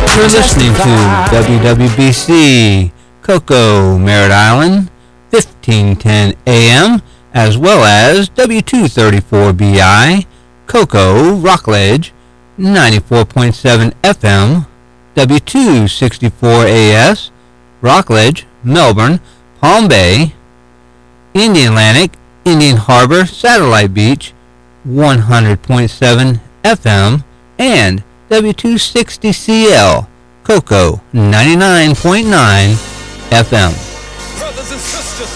You're listening to WWBC Cocoa, Merritt Island, 1510 AM, as well as W234BI Cocoa, Rockledge, 94.7 FM, W264AS, Rockledge, Melbourne, Palm Bay, Indian Atlantic, Indian Harbor, Satellite Beach, 100.7 FM, and W260CL, Cocoa, 99.9 FM. Brothers and sisters,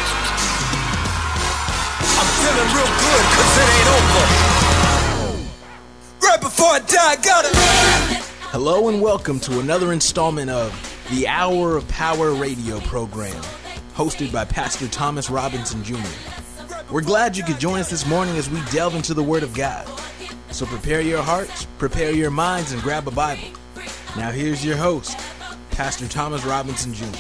I'm feeling real good cause it ain't over. Right before I die, I gotta. Hello and welcome to another installment of the Hour of Power radio program, hosted by Pastor Thomas Robinson Jr. We're glad you could join us this morning as we delve into the Word of God. So prepare your hearts, prepare your minds, and grab a Bible. Now here's your host, Pastor Thomas Robinson Jr.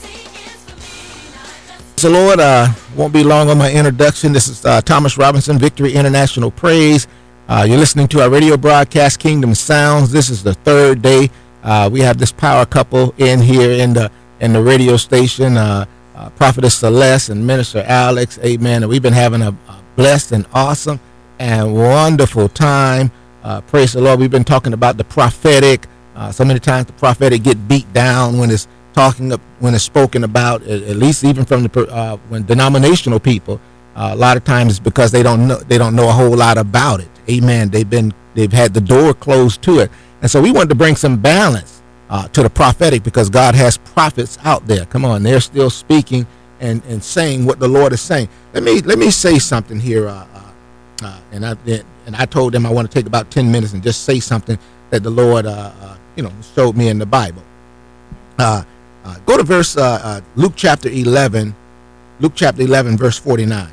Praise the Lord. Won't be long on my introduction. This is Thomas Robinson, Victory International Praise. You're listening to our radio broadcast, Kingdom Sounds. This is the third day. We have this power couple in here in the radio station, Prophetess Celeste and Minister Alex. Amen. And we've been having a blessed and awesome and wonderful time. Praise the Lord. We've been talking about the prophetic. So many times the prophetic get beat down when it's spoken about, at least even from the when denominational people. A lot of times it's because they don't know a whole lot about it. Amen. They've had the door closed to it, and so we wanted to bring some balance to the prophetic because God has prophets out there. Come on, they're still speaking and saying what the Lord is saying. Let me say something here. And I told them I want to take about 10 minutes and just say something that the Lord, showed me in the Bible. Go to verse Luke chapter 11, verse 49.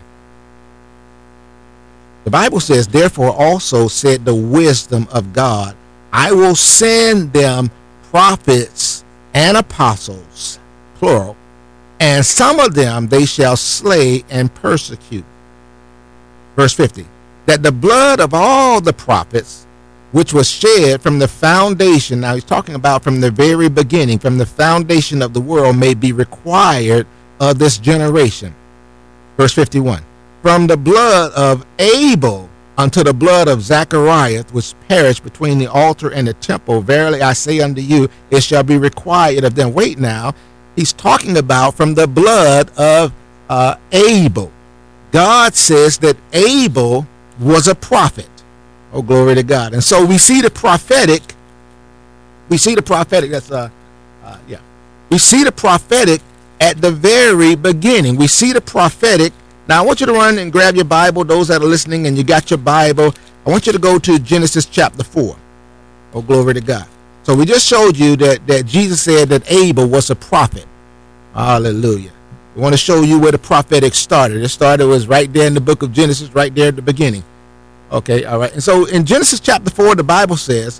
The Bible says, "Therefore also said the wisdom of God, I will send them prophets and apostles, plural, and some of them they shall slay and persecute." Verse 50. "That the blood of all the prophets, which was shed from the foundation," now he's talking about from the very beginning, from the foundation of the world, "may be required of this generation." Verse 51. "From the blood of Abel unto the blood of Zacharias, which perished between the altar and the temple, verily I say unto you, it shall be required of them." Wait now, he's talking about from the blood of Abel. God says that Abel was a prophet. Oh, glory to God. And so we see the prophetic. We see the prophetic at the very beginning. We see the prophetic. Now, I want you to run and grab your Bible. Those that are listening and you got your Bible, I want you to go to Genesis chapter 4. Oh, glory to God. So we just showed you that Jesus said that Abel was a prophet. Hallelujah. We want to show you where the prophetic started. It was right there in the book of Genesis, right there at the beginning. Okay, all right. And so in Genesis chapter 4, the Bible says,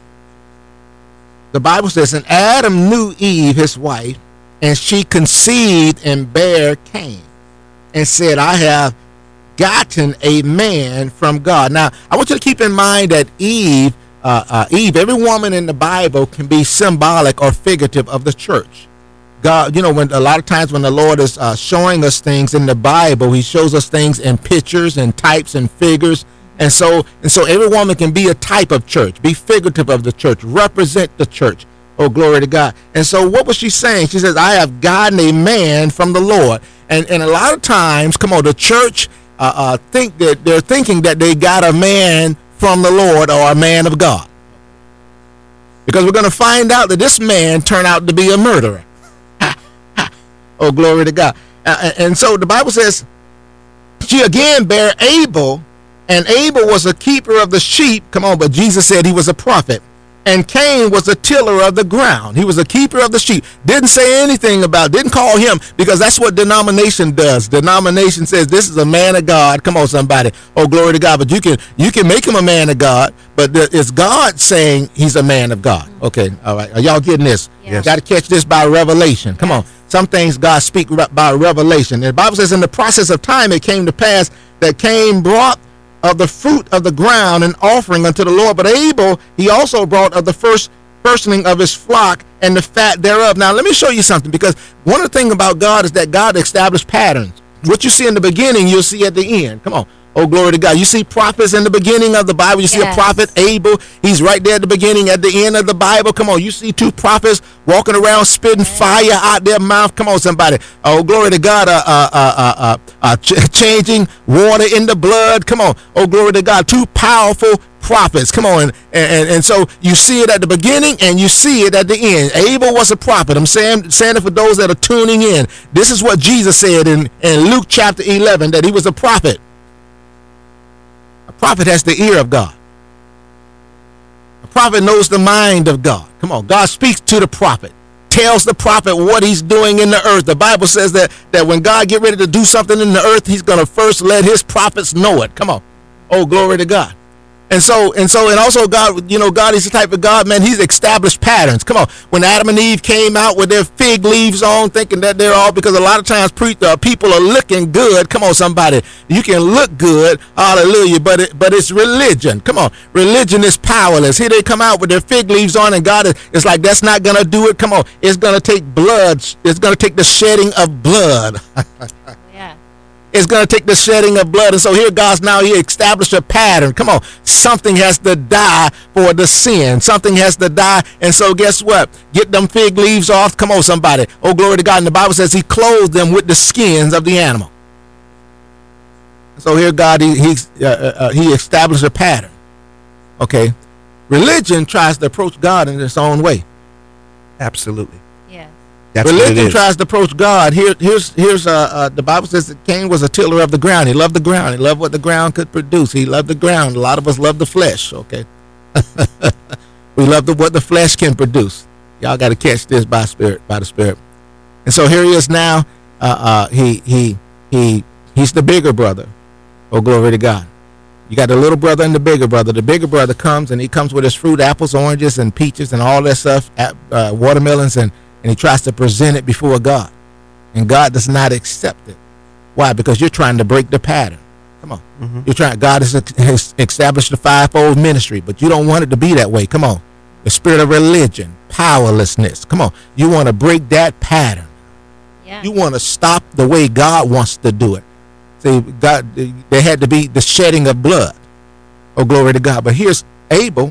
"And Adam knew Eve, his wife, and she conceived and bare Cain, and said, I have gotten a man from God." Now, I want you to keep in mind that Eve, every woman in the Bible can be symbolic or figurative of the church. God, when a lot of times when the Lord is showing us things in the Bible, he shows us things in pictures and types and figures. And so every woman can be a type of church, be figurative of the church, represent the church. Oh, glory to God. And so what was she saying? She says, "I have gotten a man from the Lord." And a lot of times, come on, the church think that they're thinking that they got a man from the Lord or a man of God. Because we're going to find out that this man turned out to be a murderer. Oh, glory to God. And so the Bible says, she again bare Abel, and Abel was a keeper of the sheep. Come on, but Jesus said he was a prophet. And Cain was a tiller of the ground. He was a keeper of the sheep. Didn't say anything didn't call him, because that's what denomination does. Denomination says this is a man of God. Come on, somebody. Oh, glory to God. But you can make him a man of God, but it's God saying he's a man of God. Okay, all right. Are y'all getting this? Yes. Got to catch this by revelation. Come on. Some things God speak by revelation. And the Bible says in the process of time it came to pass that Cain brought of the fruit of the ground an offering unto the Lord. But Abel, he also brought of the first firstling of his flock and the fat thereof. Now, let me show you something, because one of the things about God is that God established patterns. What you see in the beginning, you'll see at the end. Come on. Oh, glory to God. You see prophets in the beginning of the Bible. You see a prophet, Abel. He's right there at the beginning, at the end of the Bible. Come on. You see two prophets walking around spitting fire out their mouth. Come on, somebody. Oh, glory to God. Changing water into blood. Come on. Oh, glory to God. Two powerful prophets. Come on. And so you see it at the beginning and you see it at the end. Abel was a prophet. I'm saying it for those that are tuning in. This is what Jesus said in Luke chapter 11, that he was a prophet. A prophet has the ear of God. A prophet knows the mind of God. Come on. God speaks to the prophet, tells the prophet what he's doing in the earth. The Bible says that when God get ready to do something in the earth, he's going to first let his prophets know it. Come on. Oh, glory to God. And also God, God is the type of God, man, he's established patterns. Come on. When Adam and Eve came out with their fig leaves on, thinking that they're all, because a lot of times people are looking good. Come on, somebody. You can look good. Hallelujah. But it's religion. Come on. Religion is powerless. Here they come out with their fig leaves on, and God is like, that's not going to do it. Come on. It's going to take blood. It's going to take the shedding of blood. It's going to take the shedding of blood. And so here God's now, he established a pattern. Come on. Something has to die for the sin. Something has to die. And so guess what? Get them fig leaves off. Come on, somebody. Oh, glory to God. And the Bible says he clothed them with the skins of the animal. So here God, he established a pattern. Okay. Religion tries to approach God in its own way. Absolutely. Yeah. That's religion tries to approach God. Here's the Bible says that Cain was a tiller of the ground. He loved the ground. He loved what the ground could produce. He loved the ground. A lot of us love the flesh. Okay, we love what the flesh can produce. Y'all got to catch this by the Spirit. And so here he is now. He's the bigger brother. Oh, glory to God. You got the little brother and the bigger brother. The bigger brother comes, and he comes with his fruit, apples, oranges, and peaches, and all that stuff, watermelons, and he tries to present it before God. And God does not accept it. Why? Because you're trying to break the pattern. Come on. Mm-hmm. You're trying. God has established the fivefold ministry, but you don't want it to be that way. Come on. The spirit of religion, powerlessness. Come on. You want to break that pattern. Yeah. You want to stop the way God wants to do it. See, God, there had to be the shedding of blood. Oh, glory to God. But here's Abel,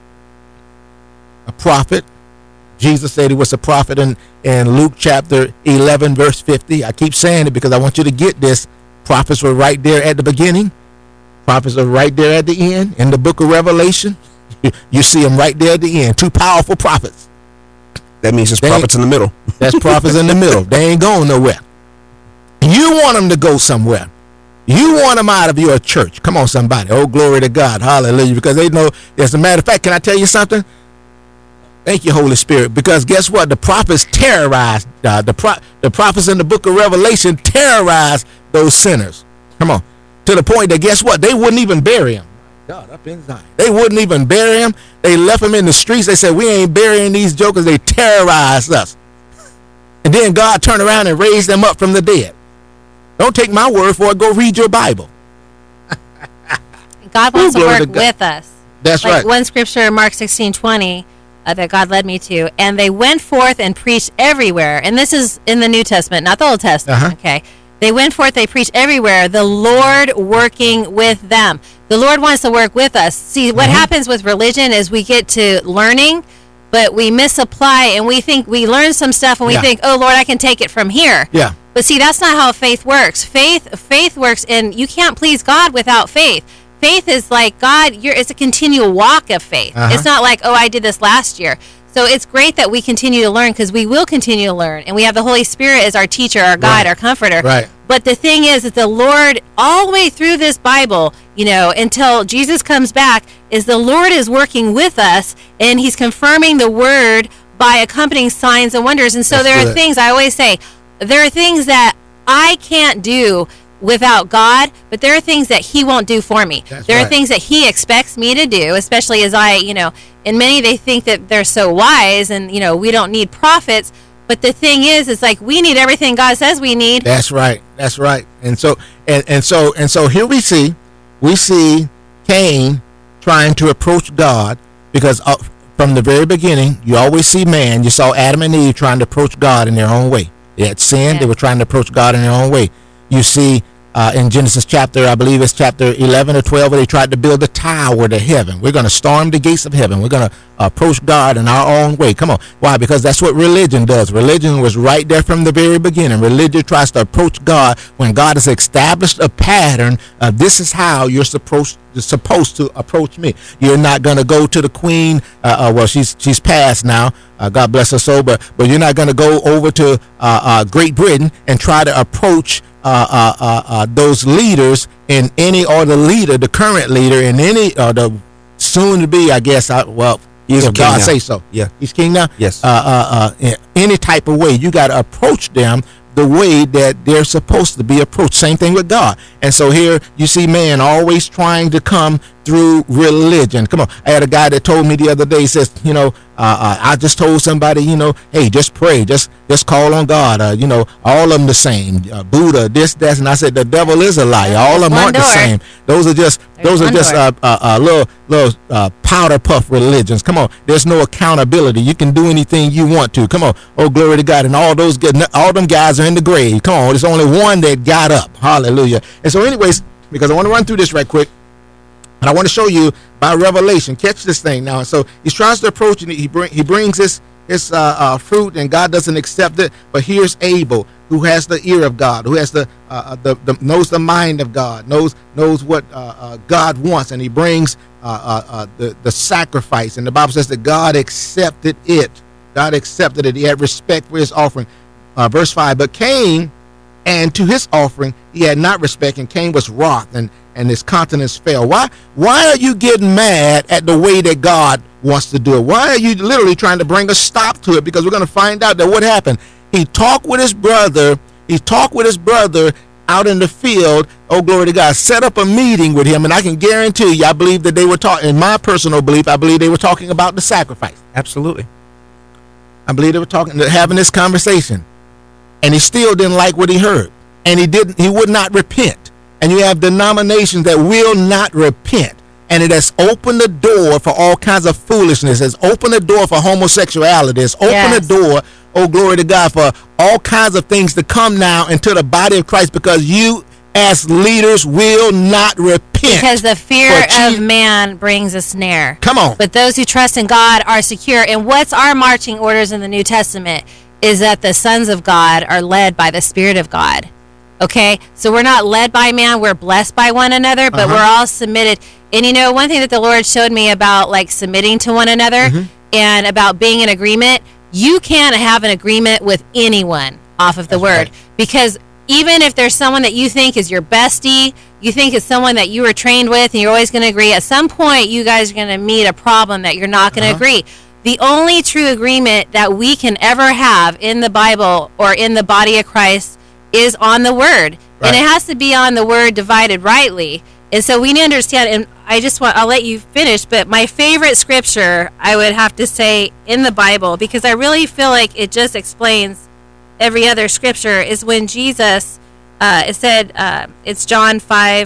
a prophet. Jesus said he was a prophet in Luke chapter 11, verse 50. I keep saying it because I want you to get this. Prophets were right there at the beginning. Prophets are right there at the end. In the book of Revelation, you see them right there at the end. Two powerful prophets. That means there's prophets in the middle. That's prophets in the middle. They ain't going nowhere. You want them to go somewhere. You want them out of your church. Come on, somebody. Oh, glory to God. Hallelujah. Because they know, as a matter of fact, can I tell you something? Thank you, Holy Spirit. Because guess what? The prophets terrorized, the prophets in the book of Revelation terrorized those sinners. Come on. To the point that guess what? They wouldn't even bury him. God, up in Zion. They wouldn't even bury him. They left him in the streets. They said, we ain't burying these jokers. They terrorized us. And then God turned around and raised them up from the dead. Don't take my word for it. Go read your Bible. God wants to work with us. That's right. One scripture, Mark 16:20, that God led me to. And they went forth and preached everywhere. And this is in the New Testament, not the Old Testament. Uh-huh. Okay. They went forth, they preached everywhere, the Lord working with them. The Lord wants to work with us. See, what happens with religion is we get to learning, but we misapply, and we think we learn some stuff, and we think, oh, Lord, I can take it from here. Yeah. But see, that's not how faith works. Faith works, and you can't please God without faith. Faith is like God. It's a continual walk of faith. It's not like, oh, I did this last year. So it's great that we continue to learn, because we will continue to learn, and we have the Holy Spirit as our teacher, our guide, our comforter. Right. But the thing is that the Lord, all the way through this Bible, until Jesus comes back, is the Lord is working with us, and He's confirming the word by accompanying signs and wonders. And so there are things, I always say, there are things that I can't do without God, but there are things that He won't do for me. There are things that He expects me to do, especially as and many, they think that they're so wise and, we don't need prophets. But the thing is, it's like we need everything God says we need. That's right. That's right. And so here we see Cain trying to approach God, because from the very beginning, you always see man. You saw Adam and Eve trying to approach God in their own way. They had sinned. Yeah. They were trying to approach God in their own way. You see in Genesis chapter, I believe it's chapter 11 or 12, where they tried to build a tower to heaven. We're going to storm the gates of heaven. We're going to approach God in our own way. Come on. Why? Because that's what religion does. Religion was right there from the very beginning. Religion tries to approach God when God has established a pattern of this is how you're supposed to approach me. You're not going to go to the queen. Well, she's passed now. God bless her soul. But you're not going to go over to Great Britain and try to approach those leaders in any, or the current leader in any, or the soon to be, I guess. He's if king God now. say so. Yeah. He's king now. Yes. In any type of way, you got to approach them the way that they're supposed to be approached. Same thing with God. And so here you see man always trying to come through religion. Come on. I had a guy that told me the other day, he says, I just told somebody, hey, just pray, just call on God. All of them the same. Buddha, this, that, and I said the devil is a liar. All of them aren't the same. Those are just little powder puff religions. Come on, there's no accountability. You can do anything you want to. Come on, oh glory to God. And all them guys are in the grave. Come on, there's only one that got up. Hallelujah. And so, anyways, because I want to run through this right quick. And I want to show you by revelation. Catch this thing now. And so he tries to approach it. He brings his fruit, and God doesn't accept it. But here's Abel, who has the ear of God, who has knows the mind of God, knows what God wants, and he brings the sacrifice. And the Bible says that God accepted it. God accepted it. He had respect for his offering. Verse 5. But Cain, and to his offering he had not respect, and Cain was wroth, and his countenance fell. Why are you getting mad at the way that God wants to do it? Why are you literally trying to bring a stop to it? Because we're going to find out that what happened. He talked with his brother out in the field. Oh, glory to God. Set up a meeting with him, and I can guarantee you, I believe that they were talking, in my personal belief, I believe they were talking about the sacrifice. Absolutely. I believe they were having this conversation. And he still didn't like what he heard. And he would not repent. And you have denominations that will not repent. And it has opened the door for all kinds of foolishness. It's opened the door for homosexuality. It's opened the door, oh glory to God, for all kinds of things to come now into the body of Christ, because you as leaders will not repent. Because the fear of man brings a snare. Come on. But those who trust in God are secure. And what's our marching orders in the New Testament is that the sons of God are led by the Spirit of God. Okay, so we're not led by man, we're blessed by one another, but we're all submitted. And one thing that the Lord showed me about like submitting to one another and about being in agreement, you can't have an agreement with anyone off of the word. Right. Because even if there's someone that you think is your bestie, you think it's someone that you were trained with and you're always going to agree, at some point you guys are going to meet a problem that you're not going to agree. The only true agreement that we can ever have in the Bible or in the body of Christ is on the word. Right. And it has to be on the word divided rightly. And so we need to understand, and I'll let you finish, but my favorite scripture, I would have to say, in the Bible, because I really feel like it just explains every other scripture, is when Jesus, it said, it's John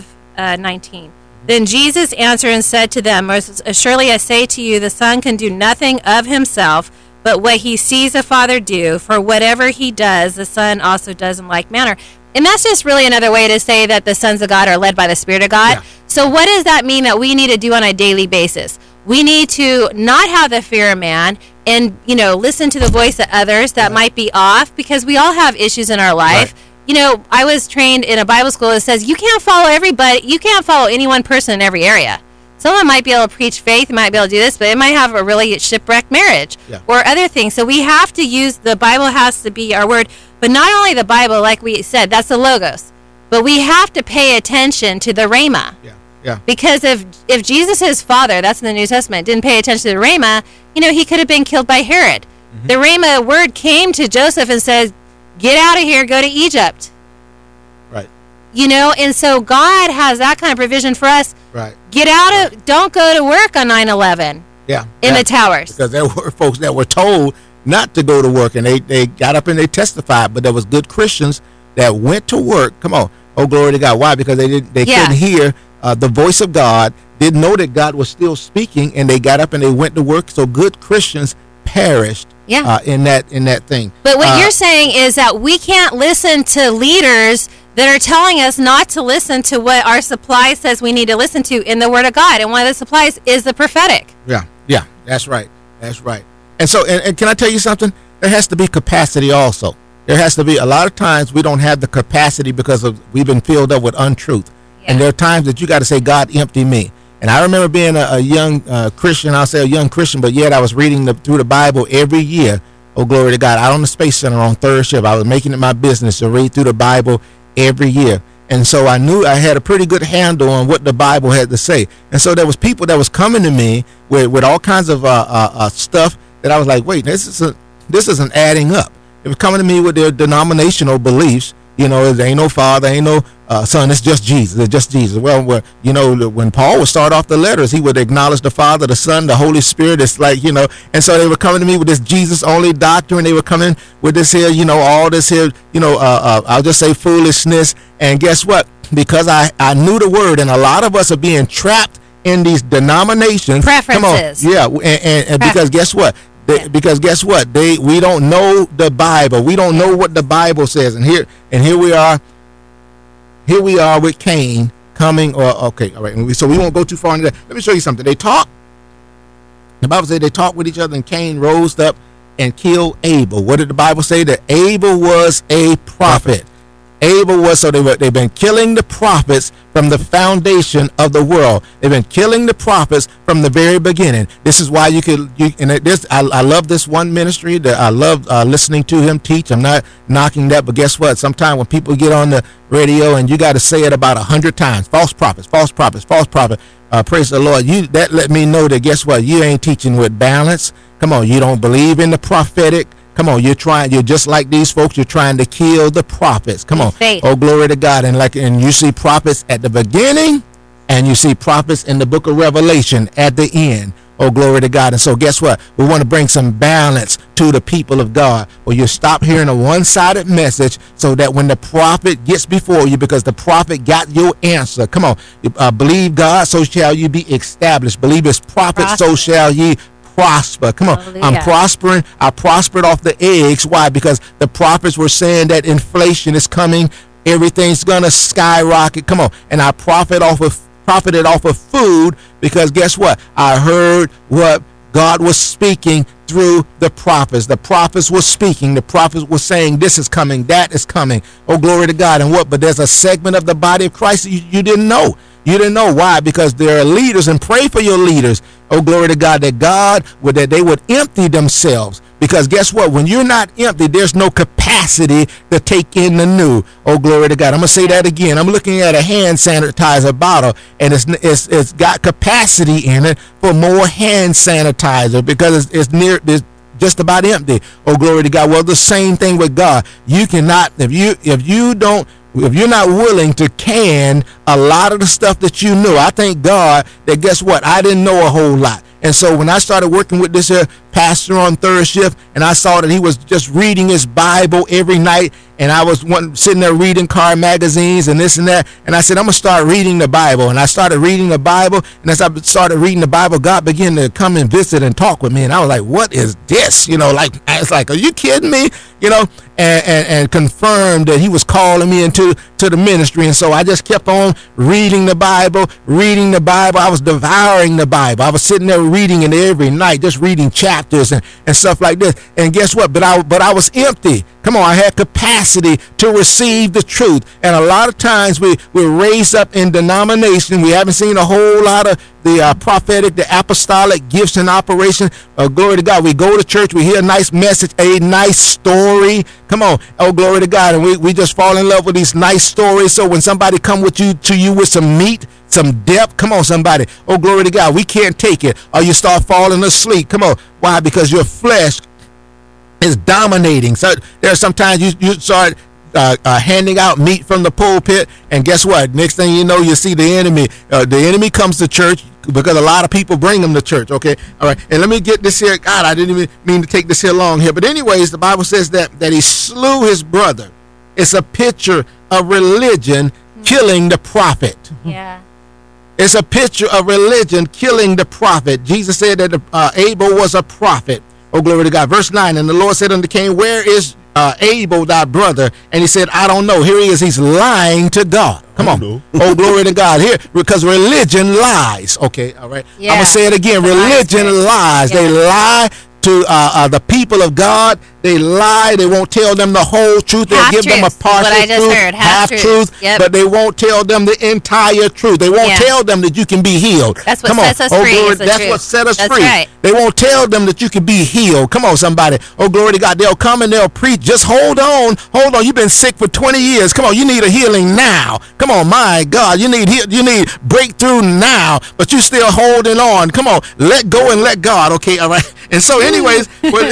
5:19. Then Jesus answered and said to them, surely I say to you, the Son can do nothing of himself, but what he sees the Father do, for whatever he does, the Son also does in like manner. And that's just really another way to say that the sons of God are led by the Spirit of God. Yeah. So what does that mean that we need to do on a daily basis? We need to not have the fear of man and, listen to the voice of others that might be off, because we all have issues in our life. Right. I was trained in a Bible school that says you can't follow everybody. You can't follow any one person in every area. Someone might be able to preach faith, might be able to do this, but it might have a really shipwrecked marriage or other things. So we have to use, the Bible has to be our word. But not only the Bible, like we said, that's the Logos. But we have to pay attention to the Rhema. Yeah. Because if Jesus' father, that's in the New Testament, didn't pay attention to the Rhema, he could have been killed by Herod. Mm-hmm. The Rhema word came to Joseph and said, get out of here, go to Egypt. Right. And so God has that kind of provision for us. Right. Get out of, don't go to work on 9/11. Yeah. In the towers. Because there were folks that were told not to go to work, and they got up and they testified, but there was good Christians that went to work. Come on. Oh, glory to God. Why? Because they couldn't hear the voice of God, didn't know that God was still speaking, and they got up and they went to work. So good Christians perished in that thing. But what you're saying is that we can't listen to leaders that are telling us not to listen to what our supply says we need to listen to in the Word of God. And one of the supplies is the prophetic. Yeah, that's right. And so, and can I tell you something? There has to be capacity also. There has to be, a lot of times we don't have the capacity because we've been filled up with untruth. Yeah. And there are times that you got to say, God, empty me. And I remember being a young Christian, I'll say a young Christian, but yet I was reading through the Bible every year. Oh, glory to God. Out on the Space Center on third shift, I was making it my business to read through the Bible every year. And so I knew I had a pretty good handle on what the Bible had to say. And so there was people that was coming to me with all kinds of stuff that I was like, wait, this isn't adding up. They were coming to me with their denominational beliefs. You know, there ain't no Father, ain't no Son. It's just Jesus. It's just Jesus. Well, you know, when Paul would start off the letters, he would acknowledge the Father, the Son, the Holy Spirit. It's like, you know, and so they were coming to me with this Jesus only doctrine. They were coming with this here, you know, all this here, you know, I'll just say foolishness. And guess what? Because I knew the Word, and a lot of us are being trapped in these denominations. Preferences. Come on. Yeah, and because guess what? Because guess what? We don't know the Bible. We don't know what the Bible says. And here we are. Here we are with Cain coming. Okay, all right. So we won't go too far into that. Let me show you something. They talk. The Bible says they talked with each other, and Cain rose up and killed Abel. What did the Bible say? That Abel was a prophet. Abel was, so they've been killing the prophets from the foundation of the world. They've been killing the prophets from the very beginning. This is why I love this one ministry that I love listening to him teach. I'm not knocking that, but guess what? Sometimes when people get on the radio and you got to say it about 100 times, false prophets, false prophets, false prophet. Praise the Lord. That let me know that guess what? You ain't teaching with balance. Come on, you don't believe in the prophetic. Come on, you're just like these folks. You're trying to kill the prophets. Come on. Faith. Oh, glory to God. And you see prophets at the beginning, and you see prophets in the book of Revelation at the end. Oh, glory to God. And so guess what? We want to bring some balance to the people of God. Well, you stop hearing a one-sided message so that when the prophet gets before you, because the prophet got your answer. Come on. Believe God, so shall you be established. Believe his prophet, so shall ye prosper. Come on. Hallelujah. I'm prospering. I prospered off the eggs. Why? Because the prophets were saying that inflation is coming. Everything's going to skyrocket. Come on. And I profited off of food because guess what? I heard what God was speaking through the prophets. The prophets were speaking. The prophets were saying this is coming, that is coming. Oh, glory to God. And what? But there's a segment of the body of Christ that you didn't know. You didn't know. Why? Because there are leaders, and pray for your leaders. Oh, glory to God, that they would empty themselves. Because guess what? When you're not empty, there's no capacity to take in the new. Oh, glory to God. I'm going to say that again. I'm looking at a hand sanitizer bottle, and it's got capacity in it for more hand sanitizer because it's just about empty. Oh, glory to God. Well, the same thing with God. You cannot, if you're not willing to can a lot of the stuff that you knew, I thank God that guess what? I didn't know a whole lot. And so when I started working with this pastor on third shift, and I saw that he was just reading his Bible every night, and I was sitting there reading car magazines and this and that, and I said, I'm going to start reading the Bible. And I started reading the Bible, and as I started reading the Bible, God began to come and visit and talk with me. And I was like, what is this? You know, like, it's like, are you kidding me? You know, and confirmed that he was calling me into the ministry. And so I just kept on reading the Bible. I was devouring the Bible. I was sitting there reading it every night, just reading chapters and stuff like this. And guess what? But I was empty. Come on, I had capacity to receive the truth. And a lot of times we're raised up in denomination. We haven't seen a whole lot of the prophetic, the apostolic gifts in operation. Glory to God. We go to church, we hear a nice message, a nice story. Come on. Oh, glory to God. And we just fall in love with these nice stories. So when somebody come to you with some meat, some depth, come on, somebody. Oh, glory to God. We can't take it. Or you start falling asleep. Come on. Why? Because your flesh is dominating. So there are sometimes you start handing out meat from the pulpit, and guess what? Next thing you know, you see the enemy. The enemy comes to church because a lot of people bring them to church. Okay, all right. And let me get this here. God, I didn't even mean to take this here long here, but anyways, the Bible says that he slew his brother. It's a picture of religion killing the prophet. Yeah. It's a picture of religion killing the prophet. Jesus said that Abel was a prophet. Oh, glory to God. Verse 9, and the Lord said unto Cain, where is Abel, thy brother? And he said, I don't know. Here he is. He's lying to God. Come on. Oh, glory to God. Here, because religion lies. Okay, all right. Yeah. I'm going to say it again. Religion lies. Yeah. They lie to the people of God. They lie. They won't tell them the whole truth. They'll give them a Half-truths is what partial I just truth, heard. half Half-truths. truth, Yep. but they won't tell them the entire truth. They won't Yeah. tell them that you can be healed. That's what Come on. sets us Oh, free glory. is the That's truth. what set us That's free. right. They won't tell them that you can be healed. Come on, somebody. Oh, glory to God. They'll come and they'll preach. Just hold on. Hold on. You've been sick for 20 years. Come on. You need a healing now. Come on. My God. You need breakthrough now, but you still holding on. Come on. Let go and let God. Okay. All right. And so anyways,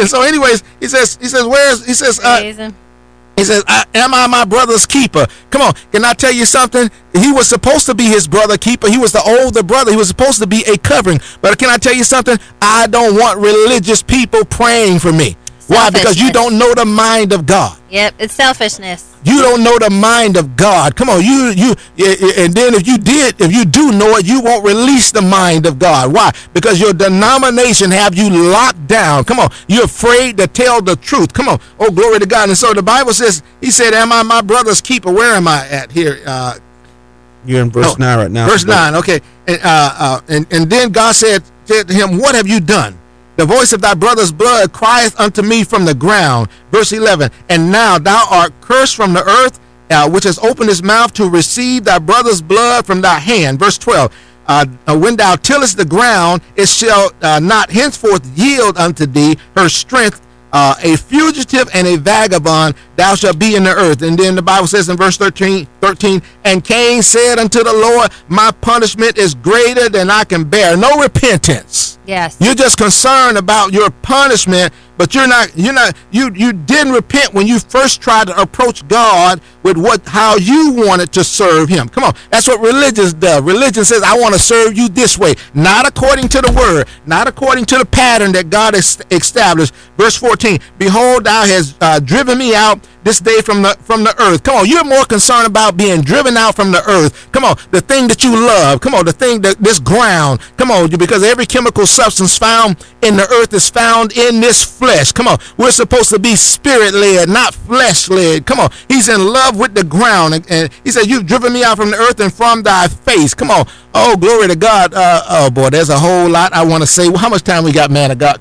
he says, Praise him. he says, am I my brother's keeper? Come on. Can I tell you something? He was supposed to be his brother keeper. He was the older brother. He was supposed to be a covering. But can I tell you something? I don't want religious people praying for me. Why? Because you Selfishness. don't know the mind of God. Yep, it's selfishness. You don't know the mind of God. Come on, you and then if you do know it, you won't release the mind of God. Why? Because your denomination have you locked down. Come on, you're afraid to tell the truth. Come on, oh glory to God. And so the Bible says, he said, am I my brother's keeper? Where am I at here? You're in verse 9 right now. Verse 9, okay. And then God said to him, what have you done? The voice of thy brother's blood crieth unto me from the ground. Verse 11, and now thou art cursed from the earth, which has opened his mouth to receive thy brother's blood from thy hand. Verse 12, when thou tillest the ground, it shall not henceforth yield unto thee her strength. A fugitive and a vagabond thou shalt be in the earth. And then the Bible says in verse 13, and Cain said unto the Lord, my punishment is greater than I can bear. No repentance. Yes. You're just concerned about your punishment, but you didn't repent when you first tried to approach God with how you wanted to serve him. Come on. That's what religion does. Religion says, I want to serve you this way, not according to the word, not according to the pattern that God has established. Verse 14, behold, thou hast driven me out this day from the earth. Come on, you're more concerned about being driven out from the earth. Come on, the thing that you love. Come on, the thing that this ground. Come on, because every chemical substance found in the earth is found in this flesh. Come on, we're supposed to be spirit-led, not flesh-led. Come on, he's in love with the ground. And he said, you've driven me out from the earth and from thy face. Come on. Oh, glory to God. Oh, boy, there's a whole lot I want to say. Well, how much time we got, man? I got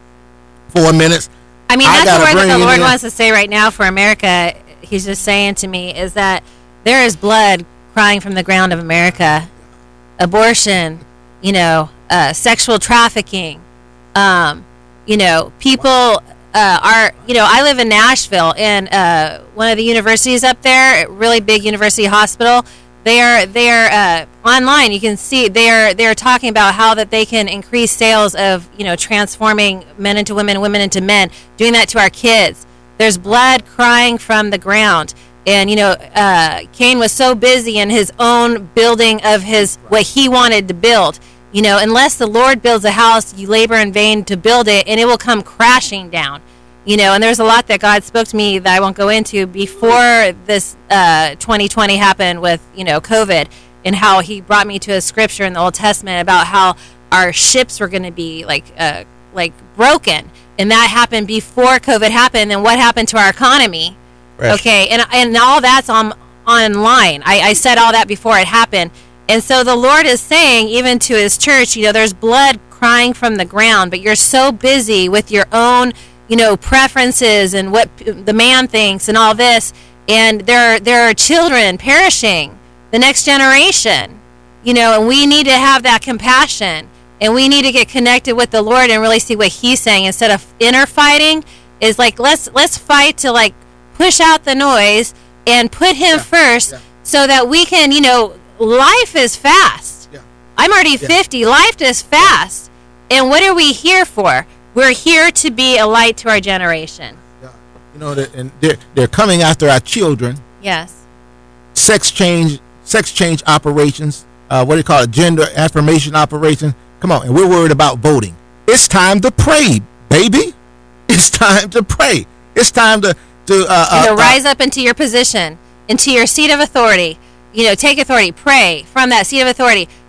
4 minutes. I mean, that's the word that the Lord wants to say right now for America. He's just saying to me is that there is blood crying from the ground of America. Abortion, sexual trafficking. People are, I live in Nashville, and one of the universities up there, really big university hospital, they're online. You can see they're talking about how that they can increase sales of transforming men into women, women into men, doing that to our kids. There's blood crying from the ground, and Cain was so busy in his own building of what he wanted to build. Unless the Lord builds a house, you labor in vain to build it, and it will come crashing down. And there's a lot that God spoke to me that I won't go into before this 2020 happened with, COVID, and how he brought me to a scripture in the Old Testament about how our ships were going to be like broken. And that happened before COVID happened. And what happened to our economy? Right. Okay. And all that's online. I said all that before it happened. And so the Lord is saying, even to his church, there's blood crying from the ground, but you're so busy with your own preferences and what the man thinks and all this, and there are children perishing, the next generation, and we need to have that compassion, and we need to get connected with the Lord and really see what he's saying instead of inner fighting. Is like let's fight to push out the noise and put him first, so that we can, life is fast. I'm already 50. Life is fast, and what are we here for? We're here to be a light to our generation. And they're coming after our children. Yes. Sex change operations. What do you call it? Gender affirmation operations. Come on, and we're worried about voting. It's time to pray, baby. It's time to pray. It's time to rise up into your position, into your seat of authority. Take authority. Pray from that seat of authority.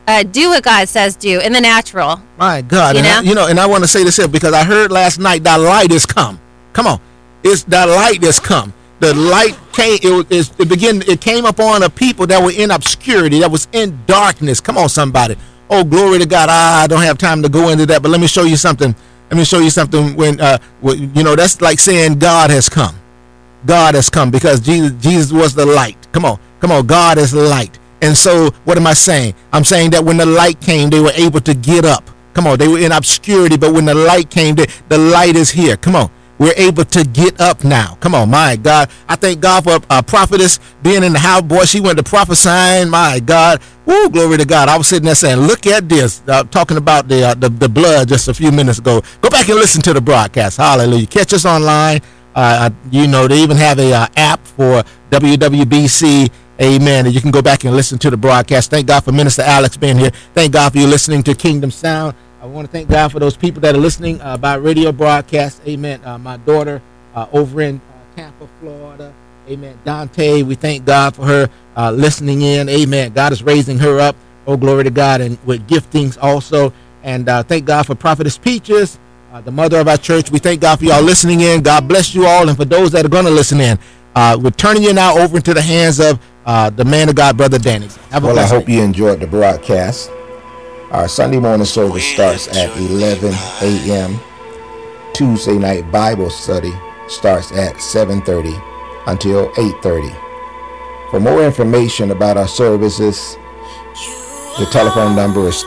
do what God says do in the natural. My God. You know? And I want to say this here because I heard last night that light has come. Come on. It's that light has come. The light came, it came upon a people that were in obscurity, that was in darkness. Come on, somebody. Oh, glory to God. I don't have time to go into that, but let me show you something. When, that's like saying God has come. God has come because Jesus was the light. Come on. God is light. And so what am I saying? I'm saying that when the light came, they were able to get up. Come on. They were in obscurity, but when the light came, the light is here. Come on. We're able to get up now. Come on, my God. I thank God for a prophetess being in the house. Boy, she went to prophesying. My God. Woo, glory to God. I was sitting there saying, look at this. Talking about the blood just a few minutes ago. Go back and listen to the broadcast. Hallelujah. Catch us online. They even have a app for WWBC. Amen. And you can go back and listen to the broadcast. Thank God for Minister Alex being here. Thank God for you listening to Kingdom Sound. I want to thank God for those people that are listening by radio broadcast. Amen. My daughter over in Tampa, Florida. Amen. Dante, we thank God for her listening in. Amen. God is raising her up. Oh, glory to God. And with giftings also. And thank God for Prophetess Peaches, the mother of our church. We thank God for y'all listening in. God bless you all. And for those that are going to listen in, we're turning you now over into the hands of the man of God, Brother Danny. I hope you enjoyed the broadcast. Our Sunday morning service starts at 11 a.m. Tuesday night Bible study starts at 7:30 until 8:30. For more information about our services, the telephone number is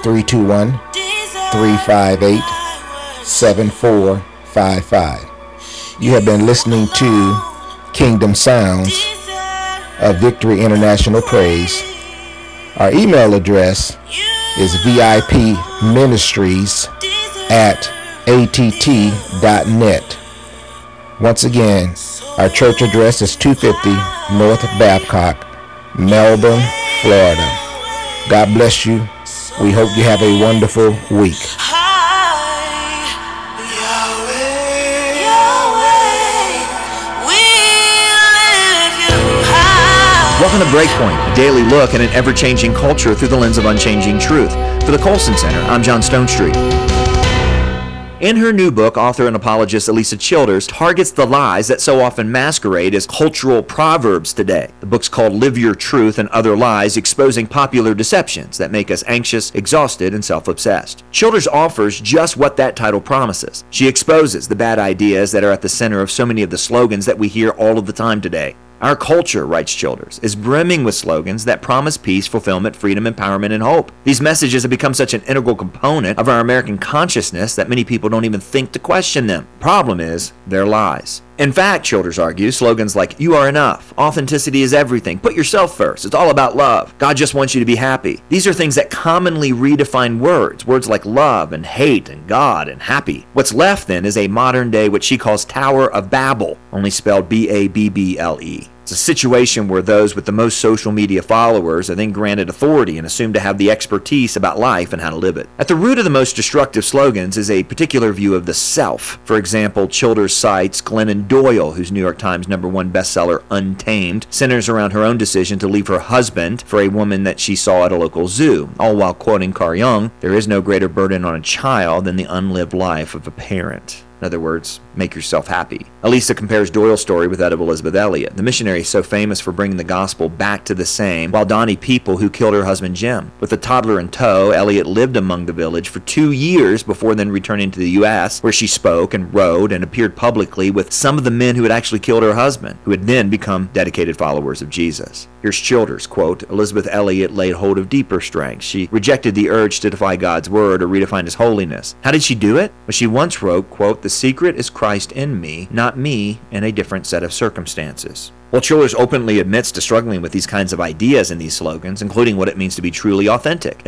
321-358-7455. You have been listening to Kingdom Sounds of Victory International Praise. Our email address is vipministries@att.net. Once again, our church address is 250 North Babcock, Melbourne, Florida. God bless you. We hope you have a wonderful week. Welcome to Breakpoint, a daily look at an ever-changing culture through the lens of unchanging truth. For the Colson Center, I'm John Stonestreet. In her new book, author and apologist Alisa Childers targets the lies that so often masquerade as cultural proverbs today. The book's called Live Your Truth and Other Lies, exposing popular deceptions that make us anxious, exhausted, and self-obsessed. Childers offers just what that title promises. She exposes the bad ideas that are at the center of so many of the slogans that we hear all of the time today. Our culture, writes Childers, is brimming with slogans that promise peace, fulfillment, freedom, empowerment, and hope. These messages have become such an integral component of our American consciousness that many people don't even think to question them. Problem is, they're lies. In fact, Childers argues, slogans like, you are enough, authenticity is everything, put yourself first, it's all about love, God just wants you to be happy. These are things that commonly redefine words like love and hate and God and happy. What's left then is a modern day, what she calls Tower of Babel, only spelled B-A-B-B-L-E. It's a situation where those with the most social media followers are then granted authority and assumed to have the expertise about life and how to live it. At the root of the most destructive slogans is a particular view of the self. For example, Childers cites Glennon Doyle, whose New York Times #1 bestseller Untamed centers around her own decision to leave her husband for a woman that she saw at a local zoo, all while quoting Carl Jung, there is no greater burden on a child than the unlived life of a parent. In other words, make yourself happy. Alisa compares Doyle's story with that of Elizabeth Elliot, the missionary so famous for bringing the gospel back to the same, while Donnie People, who killed her husband Jim. With a toddler in tow, Elliot lived among the village for 2 years before then returning to the U.S., where she spoke and wrote and appeared publicly with some of the men who had actually killed her husband, who had then become dedicated followers of Jesus. Here's Childers, quote, Elizabeth Elliot laid hold of deeper strength. She rejected the urge to defy God's word or redefine his holiness. How did she do it? Well, she once wrote, quote, the secret is Christ in me, not me in a different set of circumstances. While Childers openly admits to struggling with these kinds of ideas in these slogans, including what it means to be truly authentic.